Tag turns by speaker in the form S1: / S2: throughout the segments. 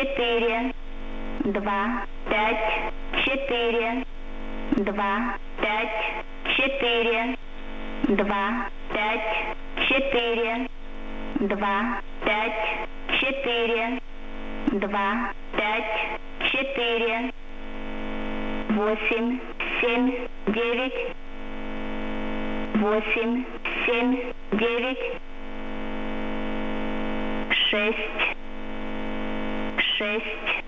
S1: 4, 2, 5, 4, 2, 5, 4, 2, 5, 4, 2, 5, 4, 2, 5, 4, 8, 7, 9, 8, 7, 9, 6, 6,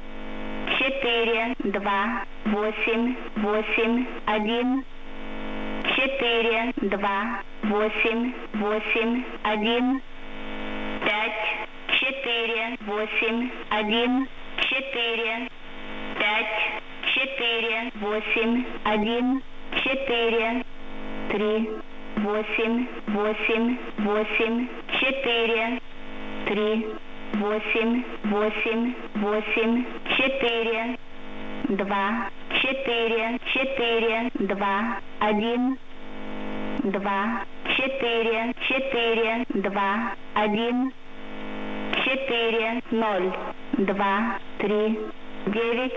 S1: 4, 2, 8, 8, 1, 4, 2, 8, 8, 1, 5, 4, 8, 1, 4, 5, 4, 8, 1, 4, 3, 8, 8, 8, 4, 3, 8, 8, 8, 4, 2, 4, 4, 2, 1, 2, 4, 4, 2, 1, 4, 0, 2, 3, 9,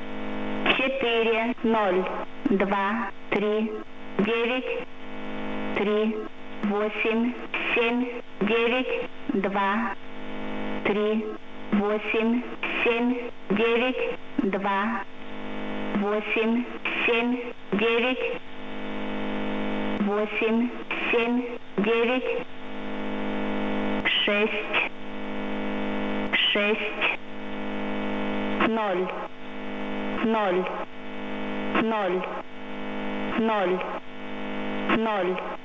S1: 4, 0, 2, 3, 9, 3, 8, 7, 9, 2, 3, 8, 7, 9, 2, 8, 7, 9, 8, 7, 9, 6, 6, 0, 0, 0, 0, 0.